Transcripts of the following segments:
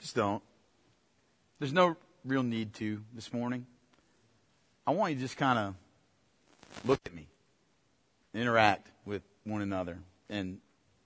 Just don't. There's no real need to this morning. I want you to just kind of look at me, interact with one another. And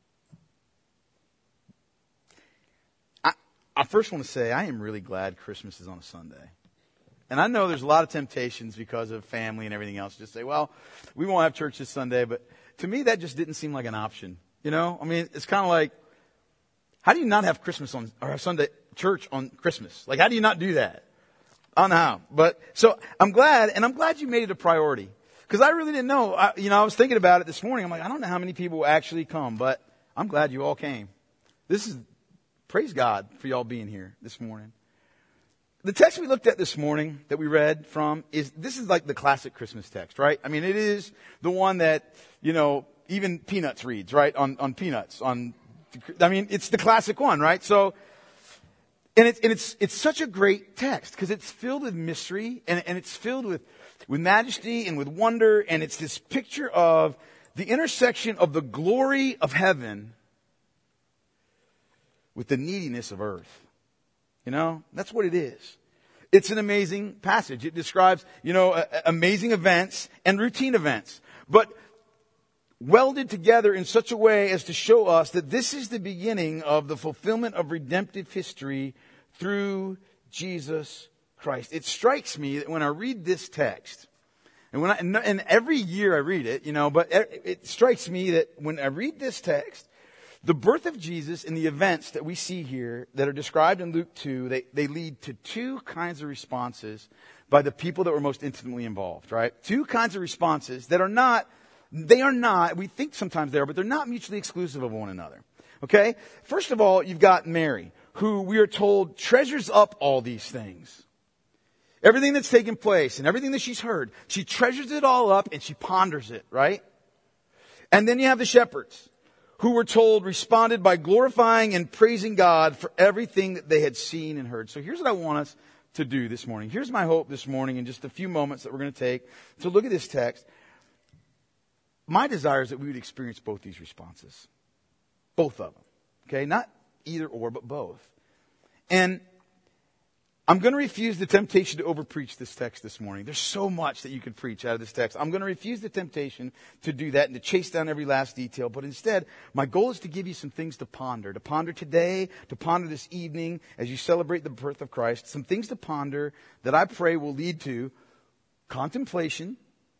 I first want to say I am really glad Christmas is on a Sunday. And I know there's a lot of temptations because of family and everything else. Just say, well, we won't have church this Sunday. But to me, that just didn't seem like an option. You know, I mean, it's kind of like, how do you not have Christmas on, or have Sunday church on Christmas? Like, how do you not do that? I don't know how. But, so I'm glad you made it a priority. Because I really didn't know. I was thinking about it this morning. I'm like, I don't know how many people will actually come, but I'm glad you all came. Praise God for y'all being here this morning. The text we looked at this morning that we read from this is like the classic Christmas text, right? I mean, it is the one that, even Peanuts reads, right? On Peanuts. It's the classic one, right? So, and it's such a great text because it's filled with mystery and it's filled with majesty and with wonder. And it's this picture of the intersection of the glory of heaven with the neediness of earth. That's what it is. It's an amazing passage. It describes, amazing events and routine events, but welded together in such a way as to show us that this is the beginning of the fulfillment of redemptive history through Jesus Christ. It strikes me that when I read this text, and every year I read it, but it strikes me that when I read this text, the birth of Jesus and the events that we see here that are described in Luke 2, they lead to two kinds of responses by the people that were most intimately involved, right? Two kinds of responses that are not, we think sometimes they are, but they're not mutually exclusive of one another. Okay? First of all, you've got Mary, who we are told treasures up all these things. Everything that's taken place and everything that she's heard, she treasures it all up and she ponders it, right? And then you have the shepherds, who were told responded by glorifying and praising God for everything that they had seen and heard. So here's what I want us to do this morning. Here's my hope this morning in just a few moments that we're going to take to look at this text. My desire is that we would experience both these responses. Both of them. Okay? Not either or, but both. And I'm going to refuse the temptation to overpreach this text this morning. There's so much that you could preach out of this text. I'm going to refuse the temptation to do that and to chase down every last detail. But instead, my goal is to give you some things to ponder today, to ponder this evening as you celebrate the birth of Christ. Some things to ponder that I pray will lead to contemplation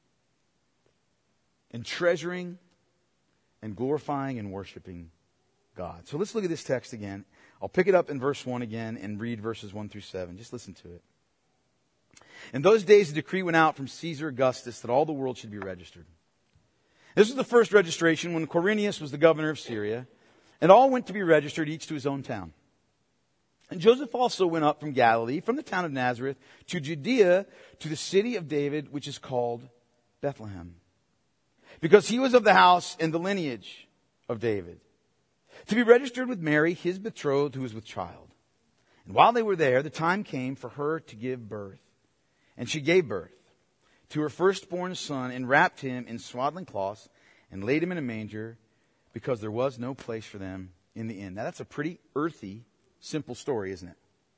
and treasuring and glorifying and worshiping God. So let's look at this text again. I'll pick it up in verse 1 again and read verses 1 through 7. Just listen to it. In those days, a decree went out from Caesar Augustus that all the world should be registered. This was the first registration when Quirinius was the governor of Syria, and all went to be registered, each to his own town. And Joseph also went up from Galilee, from the town of Nazareth, to Judea, to the city of David, which is called Bethlehem, because he was of the house and the lineage of David, to be registered with Mary, his betrothed, who was with child. And while they were there, the time came for her to give birth. And she gave birth to her firstborn son and wrapped him in swaddling cloths and laid him in a manger because there was no place for them in the inn. Now that's a pretty earthy, simple story, isn't it?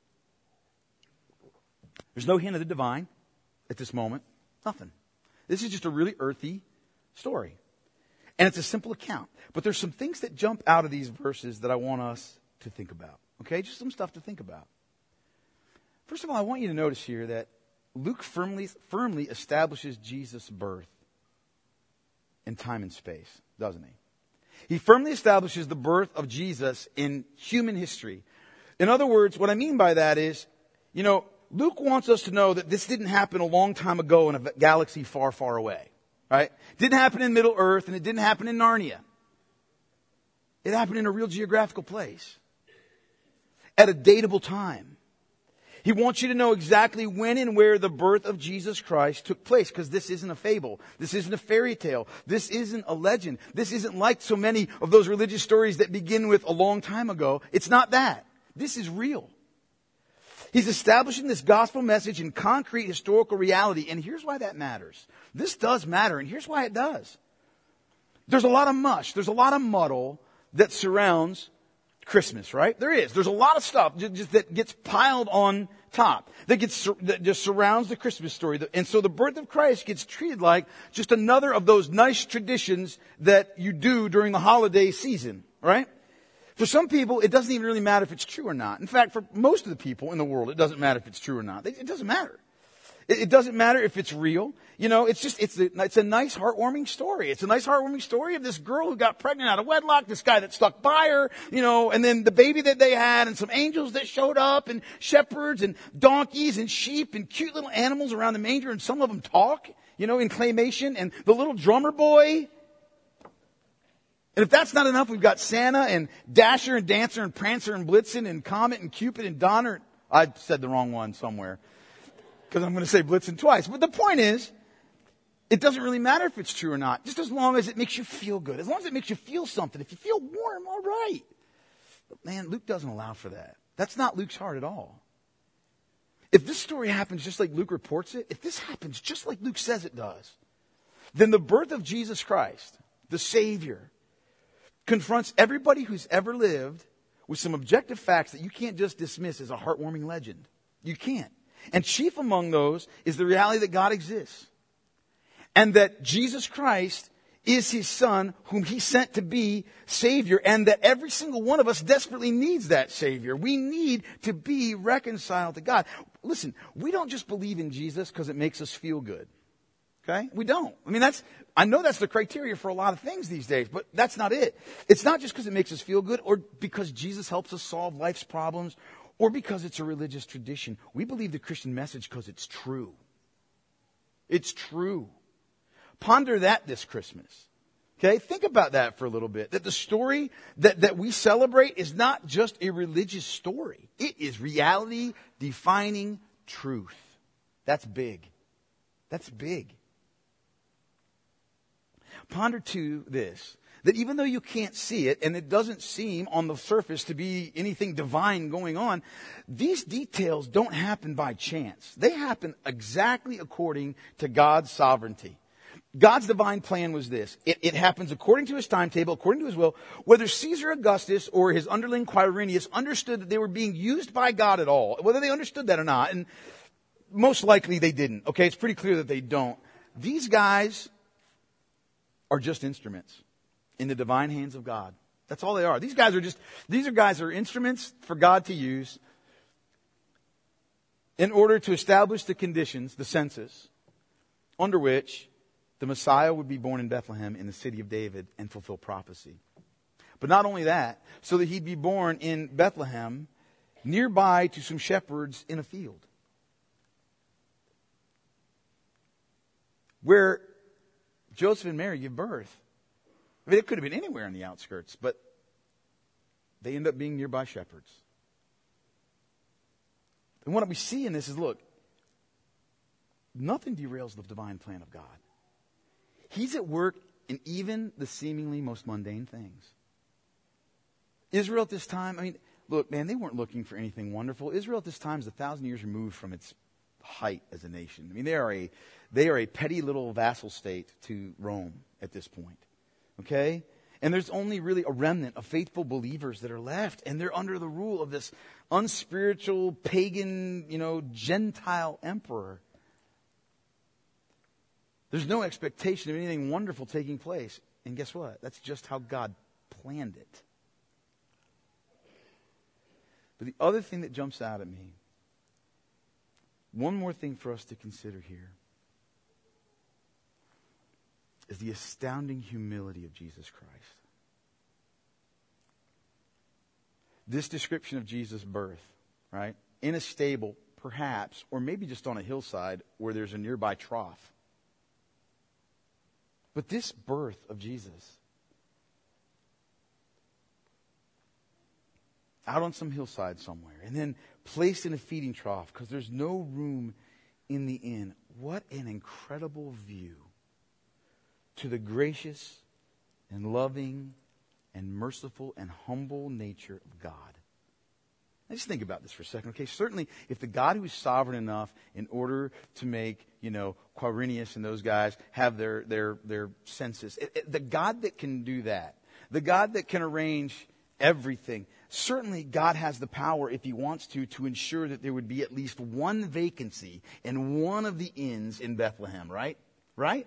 There's no hint of the divine at this moment. Nothing. This is just a really earthy story. And it's a simple account. But there's some things that jump out of these verses that I want us to think about. Okay? Just some stuff to think about. First of all, I want you to notice here that Luke firmly establishes Jesus' birth in time and space, doesn't he? He firmly establishes the birth of Jesus in human history. In other words, what I mean by that is, Luke wants us to know that this didn't happen a long time ago in a galaxy far, far away. Right? It didn't happen in Middle Earth and it didn't happen in Narnia. It happened in a real geographical place. At a datable time. He wants you to know exactly when and where the birth of Jesus Christ took place, because this isn't a fable. This isn't a fairy tale. This isn't a legend. This isn't like so many of those religious stories that begin with a long time ago. It's not that. This is real. He's establishing this gospel message in concrete historical reality. And here's why that matters. This does matter, and here's why it does. There's a lot of mush, there's a lot of muddle that surrounds Christmas, right? There is. There's a lot of stuff just that gets piled on top, that just surrounds the Christmas story. And so the birth of Christ gets treated like just another of those nice traditions that you do during the holiday season, right? For some people, it doesn't even really matter if it's true or not. In fact, for most of the people in the world, it doesn't matter if it's true or not. It doesn't matter. It doesn't matter if it's real. You know, it's a nice, heartwarming story. It's a nice, heartwarming story of this girl who got pregnant out of wedlock, this guy that stuck by her, you know, and then the baby that they had, and some angels that showed up, and shepherds, and donkeys, and sheep, and cute little animals around the manger, and some of them talk, you know, in claymation, and the little drummer boy. And if that's not enough, we've got Santa, and Dasher, and Dancer, and Prancer, and Blitzen, and Comet, and Cupid, and Donner. I said the wrong one somewhere, because I'm going to say Blitzen twice. But the point is, it doesn't really matter if it's true or not, just as long as it makes you feel good. As long as it makes you feel something. If you feel warm, all right. But man, Luke doesn't allow for that. That's not Luke's heart at all. If this story happens just like Luke reports it, if this happens just like Luke says it does, then the birth of Jesus Christ, the Savior, confronts everybody who's ever lived with some objective facts that you can't just dismiss as a heartwarming legend. You can't. And chief among those is the reality that God exists. And that Jesus Christ is his Son, whom he sent to be Savior, and that every single one of us desperately needs that Savior. We need to be reconciled to God. Listen, we don't just believe in Jesus because it makes us feel good. Okay? We don't. I mean, I know that's the criteria for a lot of things these days, but that's not it. It's not just because it makes us feel good or because Jesus helps us solve life's problems or because it's a religious tradition. We believe the Christian message because it's true. It's true. Ponder that this Christmas. Okay? Think about that for a little bit. That the story that we celebrate is not just a religious story. It is reality-defining truth. That's big. That's big. Ponder too this, that even though you can't see it, and it doesn't seem on the surface to be anything divine going on, these details don't happen by chance. They happen exactly according to God's sovereignty. God's divine plan was this. It happens according to his timetable, according to his will. Whether Caesar Augustus or his underling Quirinius understood that they were being used by God at all, whether they understood that or not, and most likely they didn't. Okay, it's pretty clear that they don't. These guys are just instruments in the divine hands of God. That's all they are. These guys are instruments for God to use in order to establish the conditions, the census, under which the Messiah would be born in Bethlehem in the city of David and fulfill prophecy. But not only that, so that he'd be born in Bethlehem nearby to some shepherds in a field, where Joseph and Mary give birth. I mean, it could have been anywhere on the outskirts, but they end up being nearby shepherds. And what we see in this is, look, nothing derails the divine plan of God. He's at work in even the seemingly most mundane things. Israel at this time, I mean, look, man, they weren't looking for anything wonderful. Israel at this time is 1,000 years removed from its height as a nation. I mean, they are a petty little vassal state to Rome at this point. Okay? And there's only really a remnant of faithful believers that are left, and they're under the rule of this unspiritual, pagan, Gentile emperor. There's no expectation of anything wonderful taking place. And guess what? That's just how God planned it. But the other thing that jumps out at me, one more thing for us to consider here, is the astounding humility of Jesus Christ. This description of Jesus' birth, right? In a stable, perhaps, or maybe just on a hillside where there's a nearby trough. But this birth of Jesus, out on some hillside somewhere, and then placed in a feeding trough because there's no room in the inn. What an incredible view to the gracious and loving and merciful and humble nature of God. Now just think about this for a second. Okay, certainly if the God who is sovereign enough in order to make, Quirinius and those guys have their census, the God that can do that, the God that can arrange everything, Certainly, God has the power, if he wants to ensure that there would be at least one vacancy in one of the inns in Bethlehem, right? Right?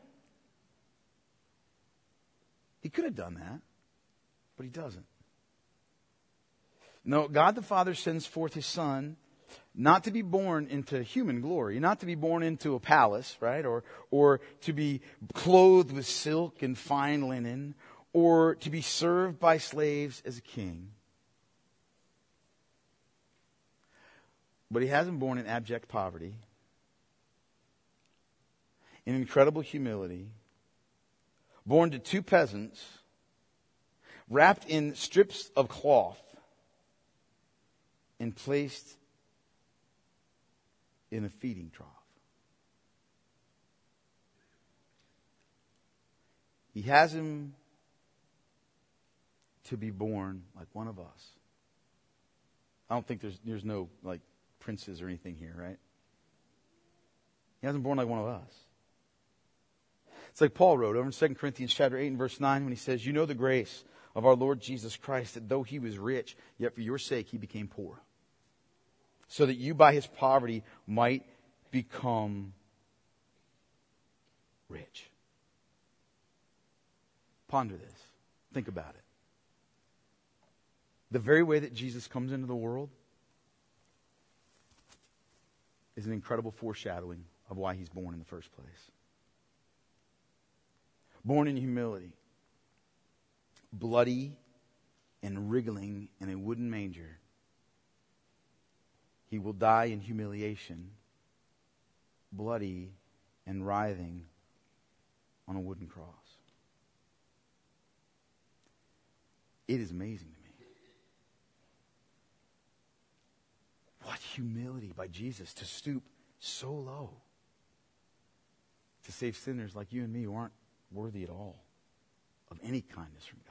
He could have done that, but he doesn't. No, God the Father sends forth his Son not to be born into human glory, not to be born into a palace, right? Or to be clothed with silk and fine linen, or to be served by slaves as a king. But he has him born in abject poverty, in incredible humility, born to two peasants, wrapped in strips of cloth, and placed in a feeding trough. He has him to be born like one of us. I don't think there's no like princes or anything here, right? He hasn't born like one of us. It's like Paul wrote over in 2 Corinthians chapter 8 and verse 9 when he says, "You know the grace of our Lord Jesus Christ, that though he was rich, yet for your sake he became poor, so that you by his poverty might become rich." Ponder this. Think about it. The very way that Jesus comes into the world is an incredible foreshadowing of why he's born in the first place. Born in humility, bloody and wriggling in a wooden manger, he will die in humiliation, bloody and writhing on a wooden cross. It is amazing to me. What humility by Jesus to stoop so low to save sinners like you and me who aren't worthy at all of any kindness from God.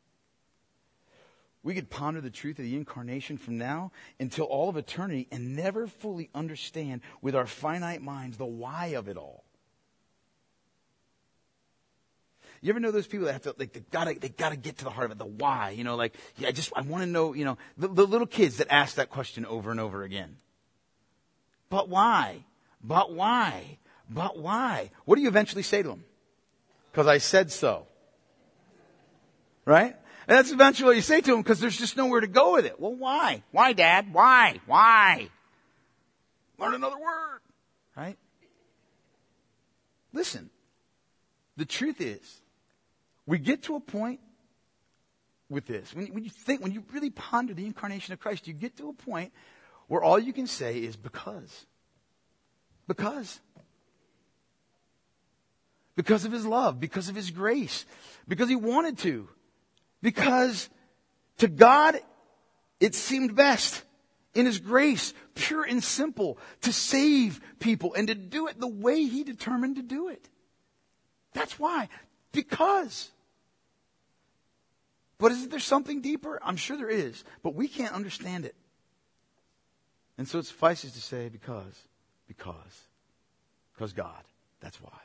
We could ponder the truth of the incarnation from now until all of eternity and never fully understand with our finite minds the why of it all. You ever know those people that have to, like, they gotta get to the heart of it, the why, I want to know, the little kids that ask that question over and over again. But why? But why? But why? What do you eventually say to them? Because I said so. Right? And that's eventually what you say to them because there's just nowhere to go with it. Well, why? Why, Dad? Why? Why? Learn another word. Right? Listen. The truth is, we get to a point with this. When you really ponder the incarnation of Christ, you get to a point where all you can say is because. Because. Because of his love, because of his grace, because he wanted to. Because to God, it seemed best in his grace, pure and simple, to save people and to do it the way he determined to do it. That's why. Because. But is there something deeper? I'm sure there is, but we can't understand it. And so it suffices to say because God. That's why.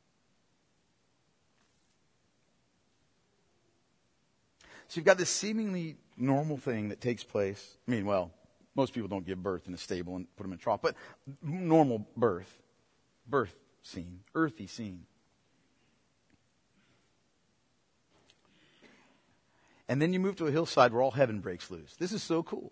So you've got this seemingly normal thing that takes place. Most people don't give birth in a stable and put them in a trough, but normal birth scene, earthy scene. And then you move to a hillside where all heaven breaks loose. This is so cool.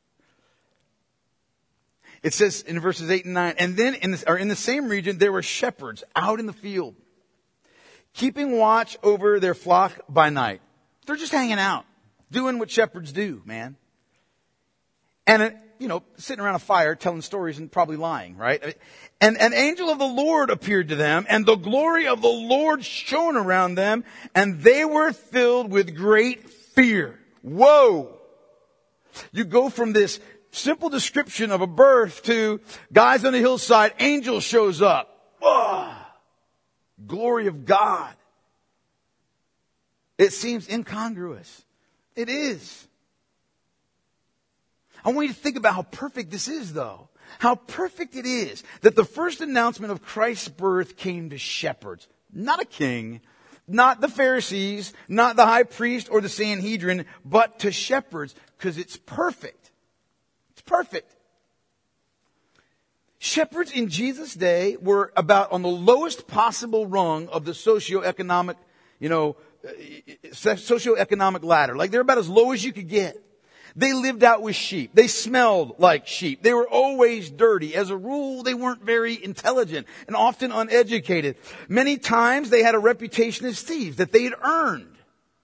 It says in verses 8 and 9, and then in the same region there were shepherds out in the field, keeping watch over their flock by night. They're just hanging out, doing what shepherds do, man. And, sitting around a fire telling stories and probably lying, right? And an angel of the Lord appeared to them, and the glory of the Lord shone around them, and they were filled with great fear. Whoa! You go from this simple description of a birth to guys on the hillside, angel shows up. Whoa! Glory of God. It seems incongruous. It is. I want you to think about how perfect this is, though. How perfect it is that the first announcement of Christ's birth came to shepherds. Not a king, Not the Pharisees, not the high priest or the Sanhedrin, but to shepherds, because it's perfect. It's perfect. Shepherds in Jesus' day were about on the lowest possible rung of the socioeconomic, socioeconomic ladder. Like they're about as low as you could get. They lived out with sheep. They smelled like sheep. They were always dirty. As a rule, they weren't very intelligent and often uneducated. Many times they had a reputation as thieves that they had earned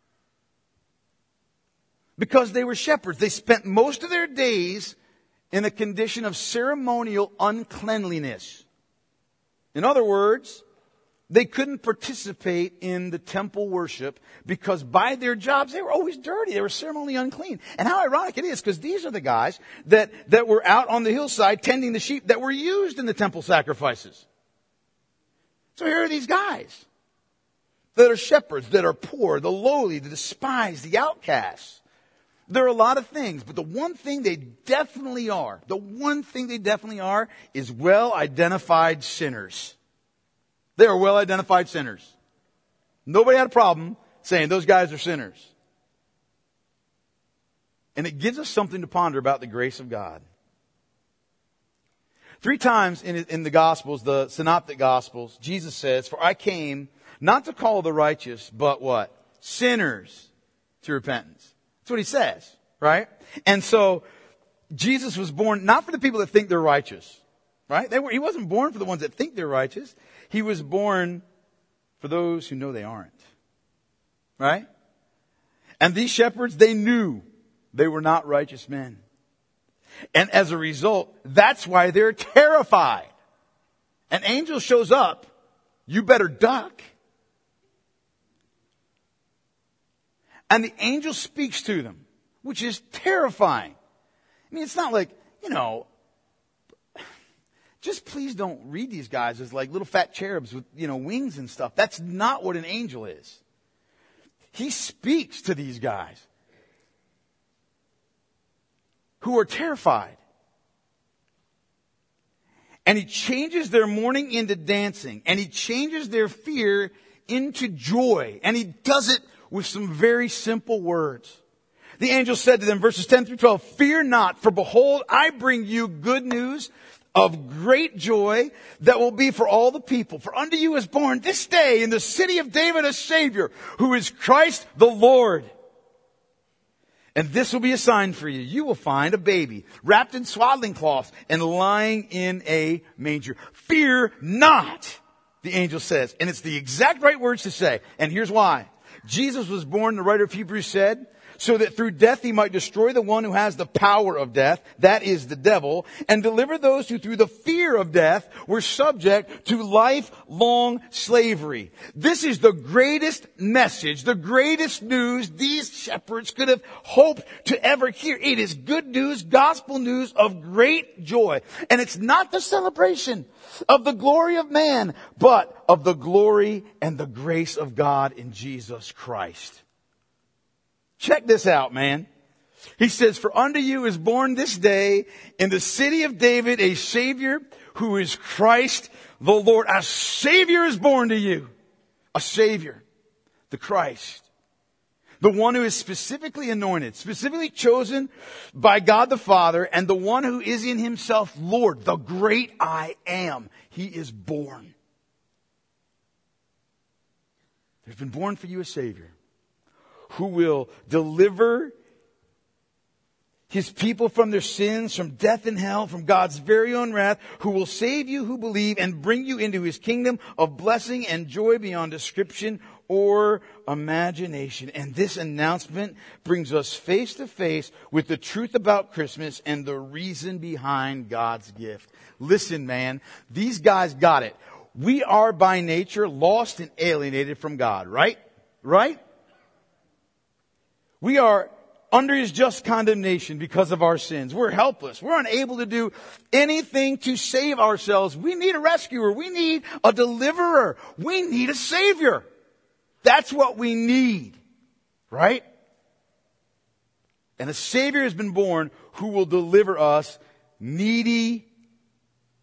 because they were shepherds. They spent most of their days in a condition of ceremonial uncleanliness. In other words, they couldn't participate in the temple worship because by their jobs, they were always dirty. They were ceremonially unclean. And how ironic it is, because these are the guys that were out on the hillside tending the sheep that were used in the temple sacrifices. So here are these guys that are shepherds, that are poor, the lowly, the despised, the outcasts. There are a lot of things, but the one thing they definitely are is well-identified sinners. They are well-identified sinners. Nobody had a problem saying those guys are sinners. And it gives us something to ponder about the grace of God. 3 times in the Gospels, the Synoptic Gospels, Jesus says, "For I came not to call the righteous, but" what? "Sinners to repentance." That's what he says, right? And so Jesus was born not for the people that think they're righteous, right? He wasn't born for the ones that think they're righteous. He was born for those who know they aren't. Right? And these shepherds, they knew they were not righteous men. And as a result, that's why they're terrified. An angel shows up, you better duck. And the angel speaks to them, which is terrifying. I mean, it's not like, just please don't read these guys as like little fat cherubs with, wings and stuff. That's not what an angel is. He speaks to these guys who are terrified. And he changes their mourning into dancing. And he changes their fear into joy. And he does it with some very simple words. The angel said to them, verses 10 through 12, "Fear not, for behold, I bring you good news of great joy that will be for all the people. For unto you is born this day in the city of David a Savior, who is Christ the Lord. And this will be a sign for you. You will find a baby wrapped in swaddling cloths and lying in a manger." Fear not, the angel says. And it's the exact right words to say. And here's why. Jesus was born, the writer of Hebrews said, so that through death he might destroy the one who has the power of death, that is the devil, and deliver those who through the fear of death were subject to lifelong slavery. This is the greatest message, the greatest news these shepherds could have hoped to ever hear. It is good news, gospel news of great joy. And it's not the celebration of the glory of man, but of the glory and the grace of God in Jesus Christ. Check this out, man. He says, "For unto you is born this day in the city of David a Savior who is Christ the Lord." A Savior is born to you. A Savior. The Christ. The one who is specifically anointed, specifically chosen by God the Father, and the one who is in himself Lord, the great I am. He is born. There's been born for you a Savior who will deliver his people from their sins, from death and hell, from God's very own wrath, who will save you who believe and bring you into his kingdom of blessing and joy beyond description or imagination. And this announcement brings us face to face with the truth about Christmas and the reason behind God's gift. Listen, man, these guys got it. We are by nature lost and alienated from God, right? Right? We are under his just condemnation because of our sins. We're helpless. We're unable to do anything to save ourselves. We need a rescuer. We need a deliverer. We need a Savior. That's what we need. Right? And a Savior has been born who will deliver us, needy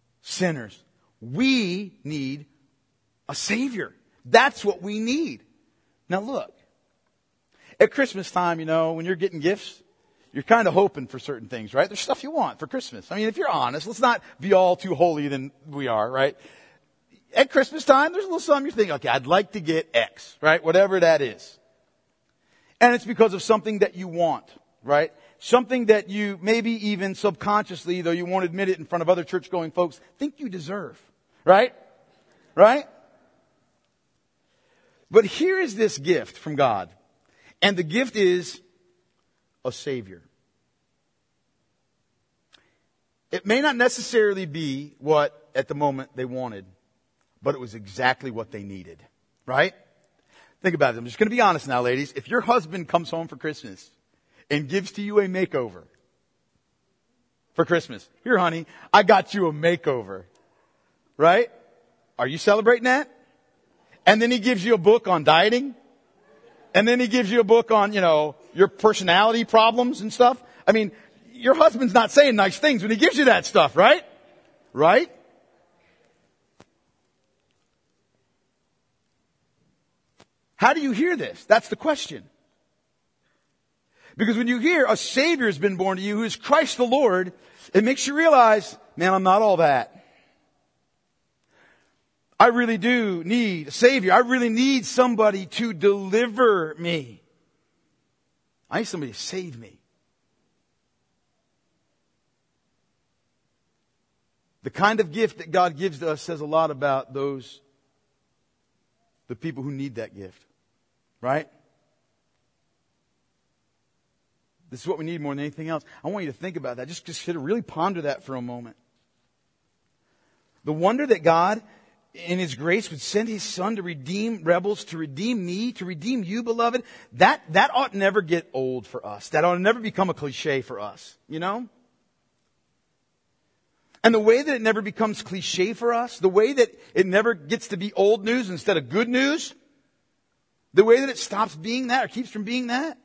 sinners. We need a Savior. That's what we need. Now look, at Christmas time, when you're getting gifts, you're kind of hoping for certain things, right? There's stuff you want for Christmas. I mean, if you're honest, let's not be all too holy than we are, right? At Christmas time, there's a little something you're thinking, okay, I'd like to get X, right? Whatever that is. And it's because of something that you want, right? Something that you maybe even subconsciously, though you won't admit it in front of other church-going folks, think you deserve, right? Right? But here is this gift from God. And the gift is a Savior. It may not necessarily be what at the moment they wanted, but it was exactly what they needed. Right? Think about it. I'm just going to be honest now, ladies. If your husband comes home for Christmas and gives to you a makeover for Christmas, here, honey, I got you a makeover. Right? Are you celebrating that? And then he gives you a book on dieting. And then he gives you a book on, your personality problems and stuff. I mean, your husband's not saying nice things when he gives you that stuff, right? Right? How do you hear this? That's the question. Because when you hear a Savior has been born to you, who is Christ the Lord, it makes you realize, man, I'm not all that. I really do need a Savior. I really need somebody to deliver me. I need somebody to save me. The kind of gift that God gives to us says a lot about the people who need that gift. Right? This is what we need more than anything else. I want you to think about that. Just really ponder that for a moment. The wonder that God, in His grace, would send His Son to redeem rebels, to redeem me, to redeem you, beloved, that ought never get old for us. That ought never become a cliche for us, And the way that it never becomes cliche for us, the way that it never gets to be old news instead of good news, the way that it stops being that or keeps from being that,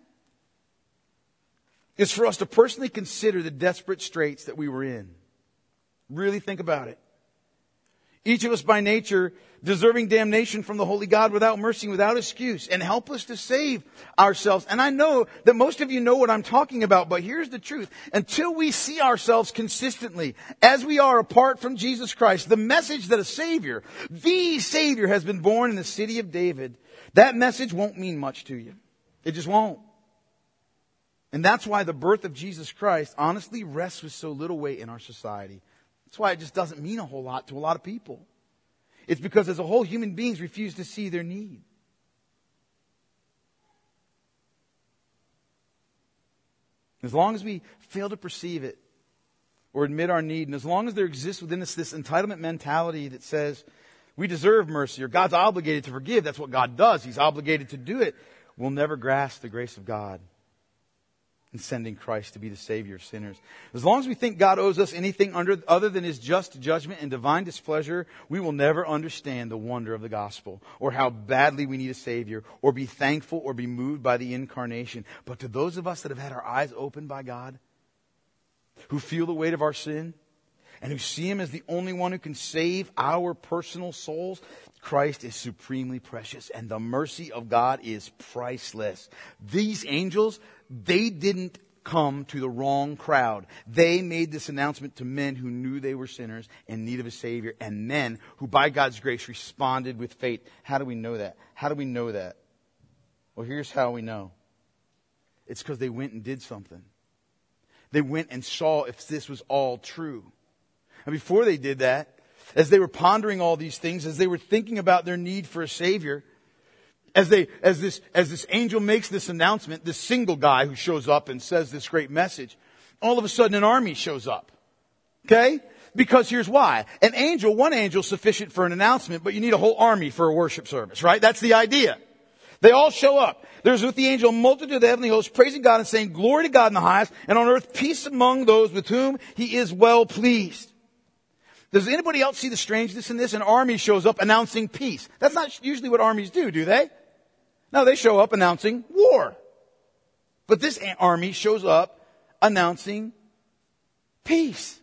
is for us to personally consider the desperate straits that we were in. Really think about it. Each of us by nature deserving damnation from the holy God without mercy, without excuse, and helpless to save ourselves. And I know that most of you know what I'm talking about, but here's the truth. Until we see ourselves consistently as we are apart from Jesus Christ, the message that the Savior has been born in the city of David, that message won't mean much to you. It just won't. And that's why the birth of Jesus Christ honestly rests with so little weight in our society. That's why it just doesn't mean a whole lot to a lot of people. It's because as a whole, human beings refuse to see their need. As long as we fail to perceive it or admit our need, and as long as there exists within us this entitlement mentality that says we deserve mercy or God's obligated to forgive, that's what God does, He's obligated to do it, we'll never grasp the grace of God in sending Christ to be the Savior of sinners. As long as we think God owes us anything other than His just judgment and divine displeasure, we will never understand the wonder of the gospel or how badly we need a Savior or be thankful or be moved by the incarnation. But to those of us that have had our eyes opened by God, who feel the weight of our sin, and who see Him as the only one who can save our personal souls, Christ is supremely precious, and the mercy of God is priceless. These angels, they didn't come to the wrong crowd. They made this announcement to men who knew they were sinners in need of a Savior, and men who by God's grace responded with faith. How do we know that? How do we know that? Well, here's how we know. It's because they went and did something. They went and saw if this was all true. And before they did that, as they were pondering all these things, as they were thinking about their need for a Savior, as this angel makes this announcement, this single guy who shows up and says this great message, all of a sudden an army shows up. Okay? Because here's why. One angel sufficient for an announcement, but you need a whole army for a worship service, right? That's the idea. They all show up. There's with the angel a multitude of the heavenly hosts praising God and saying, "Glory to God in the highest, and on earth peace among those with whom He is well pleased." Does anybody else see the strangeness in this? An army shows up announcing peace. That's not usually what armies do they? No, they show up announcing war. But this army shows up announcing peace.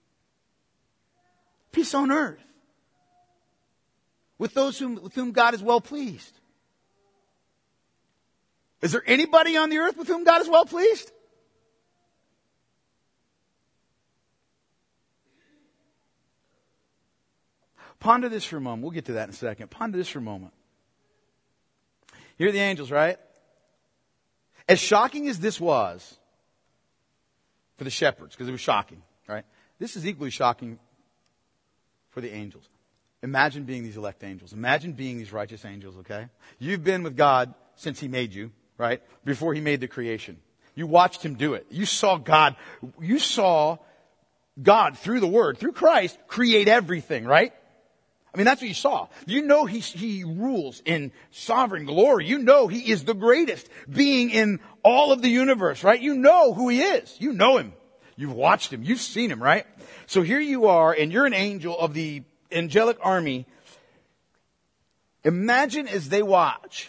Peace on earth. With those with whom God is well pleased. Is there anybody on the earth with whom God is well pleased? Ponder this for a moment. We'll get to that in a second. Ponder this for a moment. Here are the angels, right? As shocking as this was for the shepherds, because it was shocking, right? This is equally shocking for the angels. Imagine being these elect angels. Imagine being these righteous angels, okay? You've been with God since He made you, right? Before He made the creation. You watched Him do it. You saw God through the Word, through Christ, create everything, right? I mean, that's what you saw. You know He rules in sovereign glory. You know He is the greatest being in all of the universe, right? You know who He is. You know Him. You've watched Him. You've seen Him, right? So here you are, and you're an angel of the angelic army. Imagine as they watch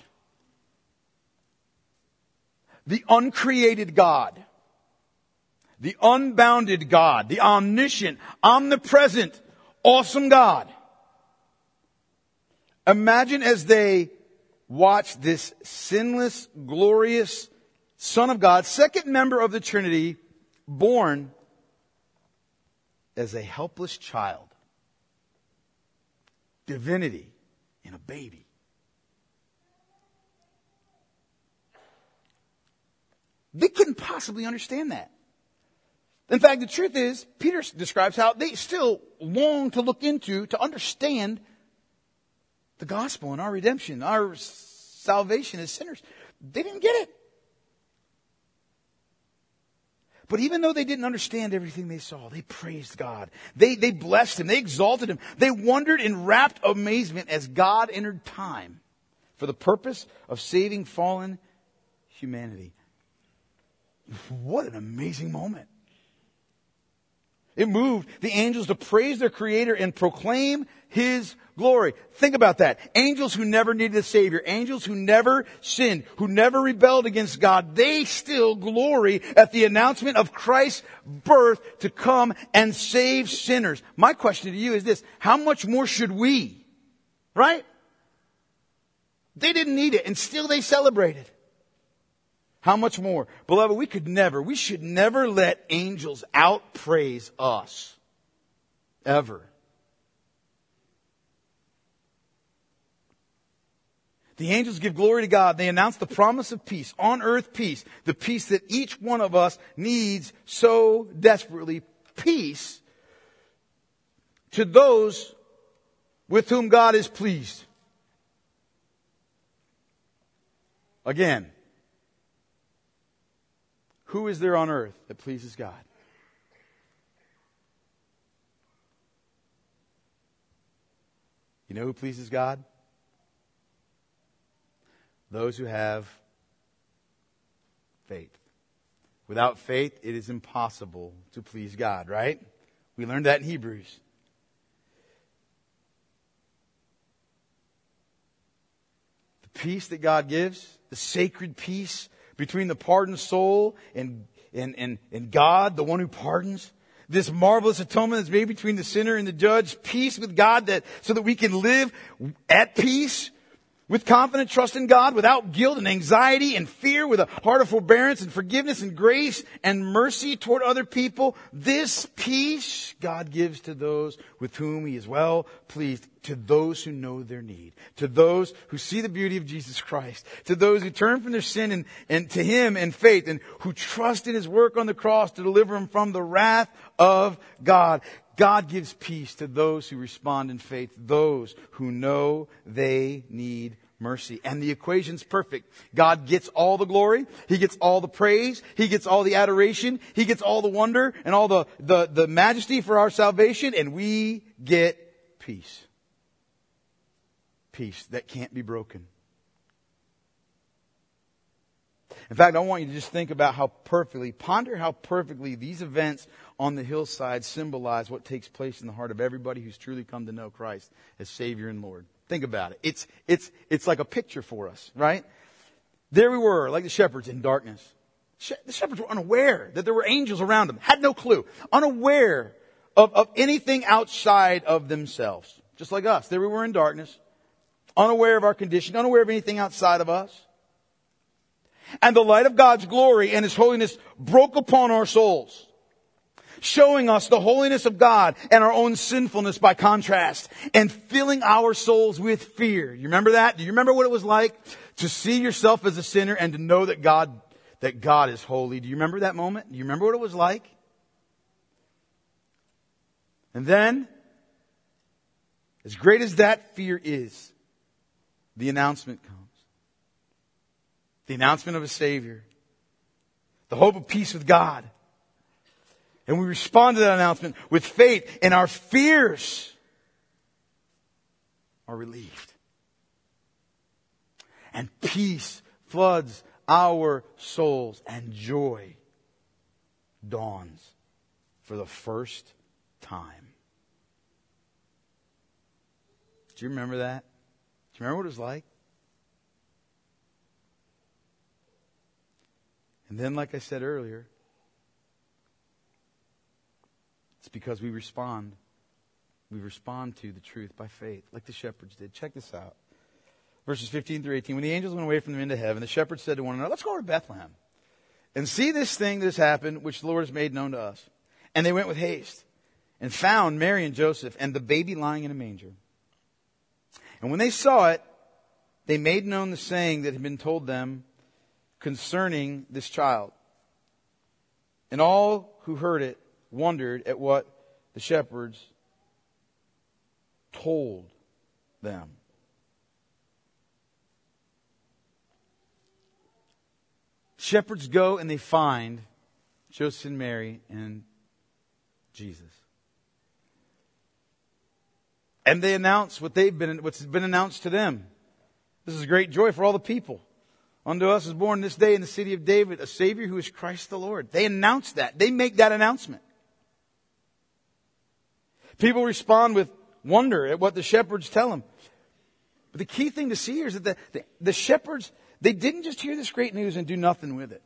the uncreated God, the unbounded God, the omniscient, omnipresent, awesome God. Imagine as they watch this sinless, glorious Son of God, second member of the Trinity, born as a helpless child. Divinity in a baby. They couldn't possibly understand that. In fact, the truth is, Peter describes how they still long to look into, to understand the gospel and our redemption, our salvation as sinners. They didn't get it. But even though they didn't understand everything they saw, they praised God. They blessed Him. They exalted Him. They wondered in rapt amazement as God entered time for the purpose of saving fallen humanity. What an amazing moment. It moved the angels to praise their Creator and proclaim His glory. Think about that. Angels who never needed a Savior. Angels who never sinned. Who never rebelled against God. They still glory at the announcement of Christ's birth to come and save sinners. My question to you is this. How much more should we? Right? They didn't need it and still they celebrated. How much more? Beloved, we should never let angels outpraise us. Ever. The angels give glory to God. They announce the promise of peace, on earth peace, the peace that each one of us needs so desperately. Peace to those with whom God is pleased. Again, who is there on earth that pleases God? You know who pleases God? Those who have faith. Without faith, it is impossible to please God, right? We learned that in Hebrews. The peace that God gives, the sacred peace between the pardoned soul and God, the one who pardons. This marvelous atonement that's made between the sinner and the judge. Peace with God so that we can live at peace with confident trust in God, without guilt and anxiety and fear, with a heart of forbearance and forgiveness and grace and mercy toward other people. This peace God gives to those with whom He is well pleased, to those who know their need, to those who see the beauty of Jesus Christ, to those who turn from their sin and to Him in faith, and who trust in His work on the cross to deliver them from the wrath of God. God gives peace to those who respond in faith, those who know they need mercy. And the equation's perfect. God gets all the glory. He gets all the praise. He gets all the adoration. He gets all the wonder and all the majesty for our salvation. And we get peace. Peace that can't be broken. In fact, I want you to just think about ponder how perfectly these events on the hillside symbolize what takes place in the heart of everybody who's truly come to know Christ as Savior and Lord. Think about it. It's like a picture for us, right? There we were, like the shepherds in darkness. The shepherds were unaware that there were angels around them. Had no clue. Unaware of anything outside of themselves. Just like us. There we were in darkness. Unaware of our condition. Unaware of anything outside of us. And the light of God's glory and His holiness broke upon our souls, showing us the holiness of God and our own sinfulness by contrast, and filling our souls with fear. You remember that? Do you remember what it was like to see yourself as a sinner and to know that God is holy? Do you remember that moment? Do you remember what it was like? And then, as great as that fear is, the announcement comes. The announcement of a Savior. The hope of peace with God. And we respond to that announcement with faith, and our fears are relieved. And peace floods our souls, and joy dawns for the first time. Do you remember that? Do you remember what it was like? And then, like I said earlier, it's because we respond. We respond to the truth by faith, like the shepherds did. Check this out. Verses 15 through 18. When the angels went away from them into heaven, the shepherds said to one another, let's go over to Bethlehem and see this thing that has happened, which the Lord has made known to us. And they went with haste and found Mary and Joseph and the baby lying in a manger. And when they saw it, they made known the saying that had been told them concerning this child. And all who heard it wondered at what the shepherds told them. Shepherds go and they find Joseph and Mary and Jesus. And they announce what's been announced to them. This is great joy for all the people. Unto us is born this day in the city of David a Savior who is Christ the Lord. They announce that. They make that announcement. People respond with wonder at what the shepherds tell them. But the key thing to see here is that the shepherds, they didn't just hear this great news and do nothing with it.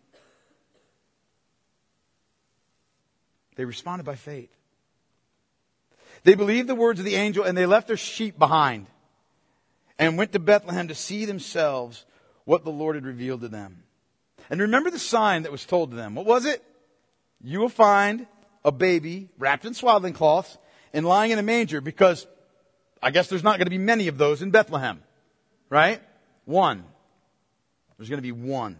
They responded by faith. They believed the words of the angel and they left their sheep behind and went to Bethlehem to see themselves what the Lord had revealed to them. And remember the sign that was told to them. What was it? You will find a baby wrapped in swaddling cloths and lying in a manger, because I guess there's not going to be many of those in Bethlehem. Right? One. There's going to be one.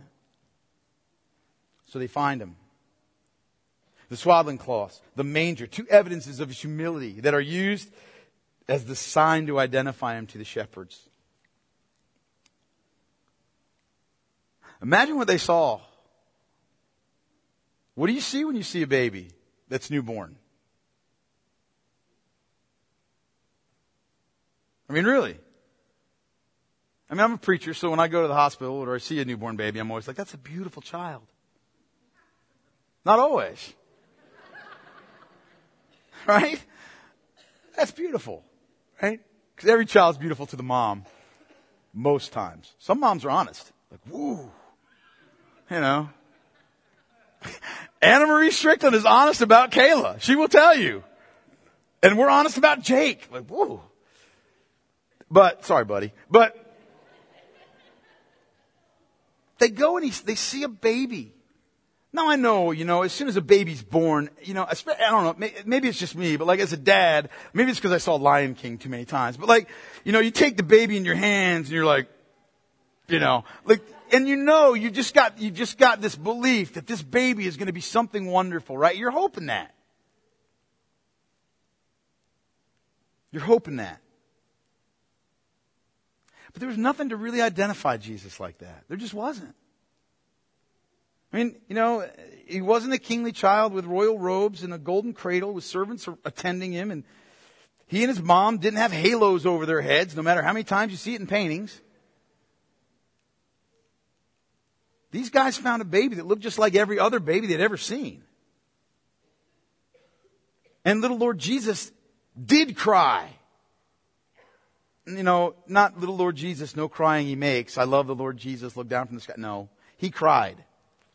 So they find him. The swaddling cloths, the manger, two evidences of his humility that are used as the sign to identify him to the shepherds. Imagine what they saw. What do you see when you see a baby that's newborn? I mean, really. I mean, I'm a preacher, so when I go to the hospital or I see a newborn baby, I'm always like, that's a beautiful child. Not always. Right? That's beautiful. Right? Because every child's beautiful to the mom. Most times. Some moms are honest. Like, woo. You know. Anna Marie Strickland is honest about Kayla. She will tell you. And we're honest about Jake. Like, woo. But, sorry buddy. But, they go and they see a baby. Now I know, as soon as a baby's born, I don't know, maybe it's just me, but like as a dad, maybe it's because I saw Lion King too many times, but like, you take the baby in your hands and you're like, and you just got this belief that this baby is going to be something wonderful, right? You're hoping that. You're hoping that. But there was nothing to really identify Jesus like that. There just wasn't. I mean, he wasn't a kingly child with royal robes and a golden cradle with servants attending him. And he and his mom didn't have halos over their heads, no matter how many times you see it in paintings. These guys found a baby that looked just like every other baby they'd ever seen. And little Lord Jesus did cry. Not little Lord Jesus, no crying he makes. I love the Lord Jesus, look down from the sky. No, he cried.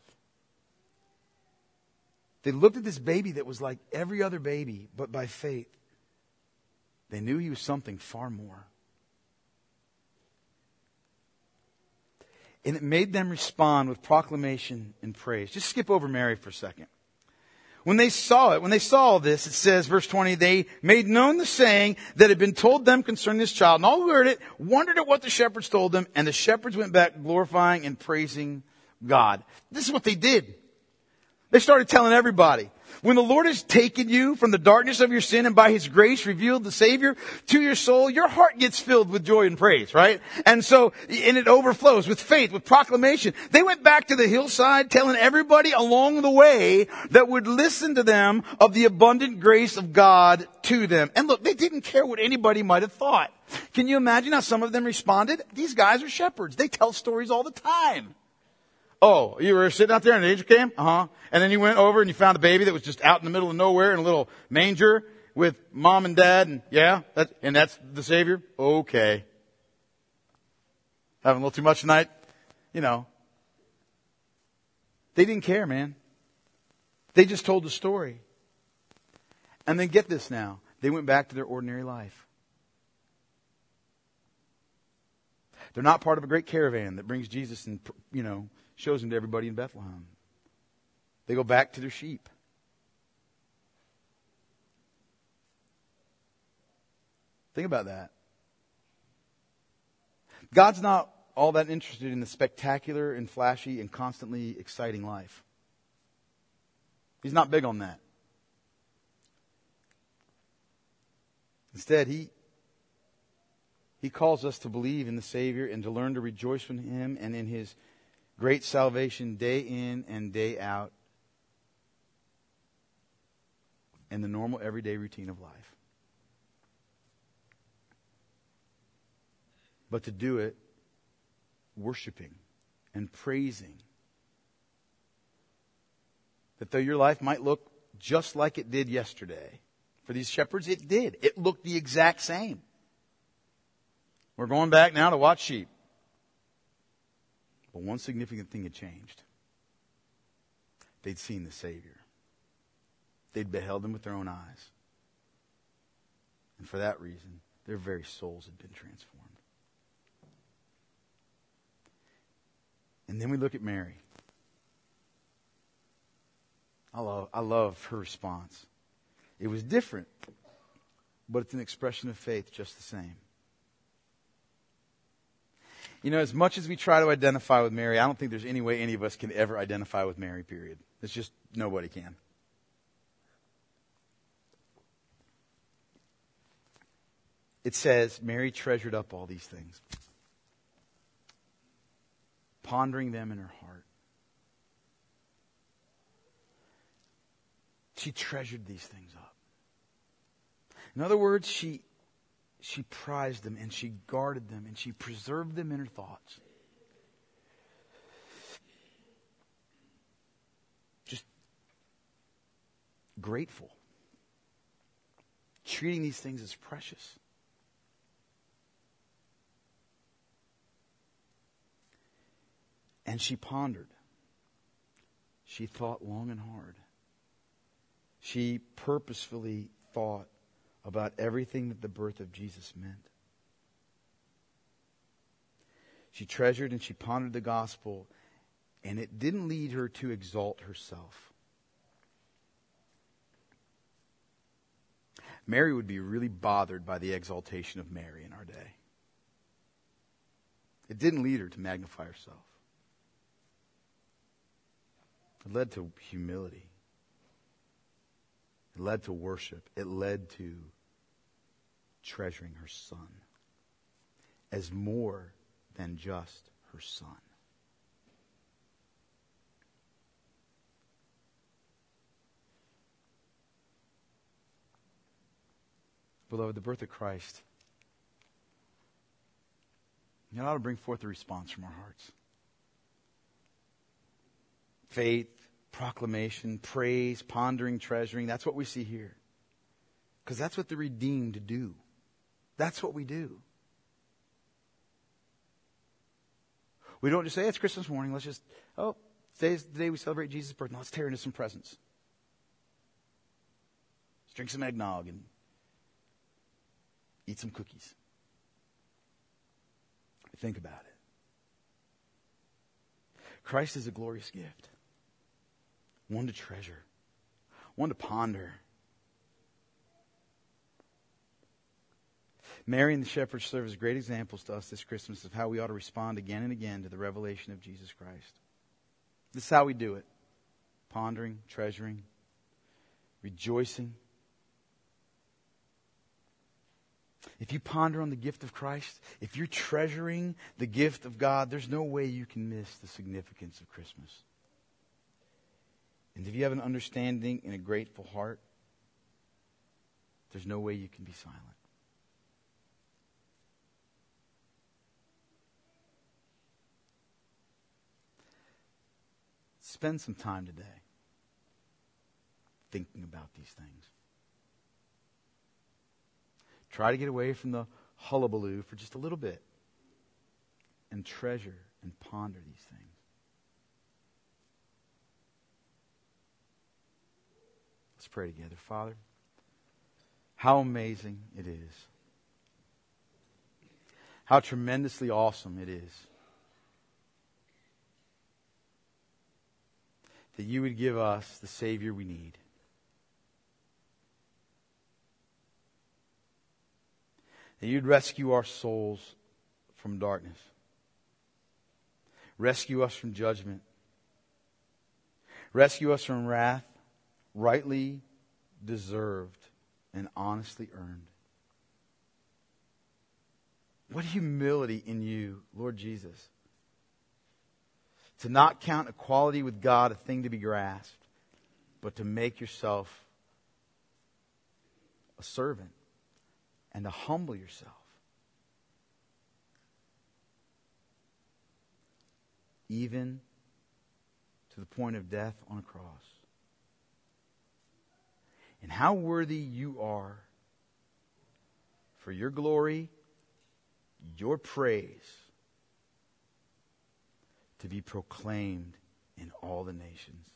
They looked at this baby that was like every other baby, but by faith, they knew he was something far more. And it made them respond with proclamation and praise. Just skip over Mary for a second. When they saw this, it says, verse 20, they made known the saying that had been told them concerning this child. And all who heard it wondered at what the shepherds told them. And the shepherds went back glorifying and praising God. This is what they did. They started telling everybody. When the Lord has taken you from the darkness of your sin and by His grace revealed the Savior to your soul, your heart gets filled with joy and praise, right? And it overflows with faith, with proclamation. They went back to the hillside telling everybody along the way that would listen to them of the abundant grace of God to them. And look, they didn't care what anybody might have thought. Can you imagine how some of them responded? These guys are shepherds. They tell stories all the time. Oh, you were sitting out there and an angel came? Uh-huh. And then you went over and you found a baby that was just out in the middle of nowhere in a little manger with mom and dad and that's the Savior? Okay. Having a little too much tonight? You know. They didn't care, man. They just told the story. And then get this now. They went back to their ordinary life. They're not part of a great caravan that brings Jesus and, shows him to everybody in Bethlehem. They go back to their sheep. Think about that. God's not all that interested in the spectacular and flashy and constantly exciting life. He's not big on that. Instead, He calls us to believe in the Savior and to learn to rejoice in Him and in His great salvation day in and day out in the normal everyday routine of life. But to do it worshiping and praising. That though your life might look just like it did yesterday, for these shepherds it did. It looked the exact same. We're going back now to watch sheep. But one significant thing had changed. They'd seen the Savior. They'd beheld Him with their own eyes. And for that reason, their very souls had been transformed. And then we look at Mary. I love her response. It was different, but it's an expression of faith just the same. As much as we try to identify with Mary, I don't think there's any way any of us can ever identify with Mary, period. It's just, nobody can. It says, Mary treasured up all these things, pondering them in her heart. She treasured these things up. In other words, she prized them and she guarded them and she preserved them in her thoughts. Just grateful. Treating these things as precious. And she pondered. She thought long and hard. She purposefully thought about everything that the birth of Jesus meant. She treasured and she pondered the gospel, and it didn't lead her to exalt herself. Mary would be really bothered by the exaltation of Mary in our day. It didn't lead her to magnify herself. It led to humility. It led to worship. It led to treasuring her Son as more than just her Son. Beloved, the birth of Christ, it ought to bring forth a response from our hearts. Faith, proclamation, praise, pondering, treasuring. That's what we see here. Because that's what the redeemed do. That's what we do. We don't just say, it's Christmas morning. Let's just, today's the day we celebrate Jesus' birth. Now let's tear into some presents. Let's drink some eggnog and eat some cookies. Think about it. Christ is a glorious gift. One to treasure. One to ponder. Mary and the shepherds serve as great examples to us this Christmas of how we ought to respond again and again to the revelation of Jesus Christ. This is how we do it. Pondering, treasuring, rejoicing. If you ponder on the gift of Christ, if you're treasuring the gift of God, there's no way you can miss the significance of Christmas. And if you have an understanding and a grateful heart, there's no way you can be silent. Spend some time today thinking about these things. Try to get away from the hullabaloo for just a little bit and treasure and ponder these things. Let's pray together. Father, how amazing it is. How tremendously awesome it is that you would give us the Savior we need. That you'd rescue our souls from darkness. Rescue us from judgment. Rescue us from wrath, rightly deserved and honestly earned. What humility in you, Lord Jesus. To not count equality with God a thing to be grasped, but to make yourself a servant and to humble yourself. Even to the point of death on a cross. And how worthy you are for your glory, your praise, to be proclaimed in all the nations.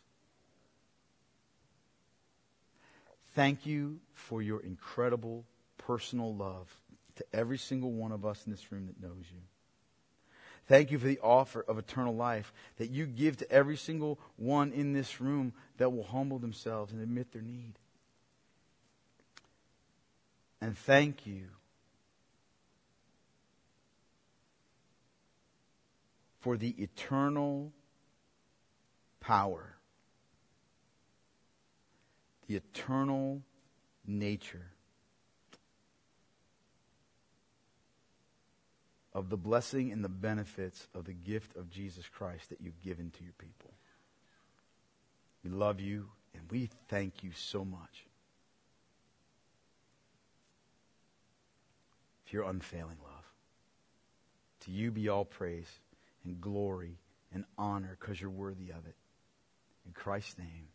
Thank you for your incredible personal love to every single one of us in this room that knows you. Thank you for the offer of eternal life that you give to every single one in this room that will humble themselves and admit their need. And thank you for the eternal power, the eternal nature of the blessing and the benefits of the gift of Jesus Christ that you've given to your people. We love you and we thank you so much for your unfailing love. To you be all praise and glory and honor because you're worthy of it. In Christ's name.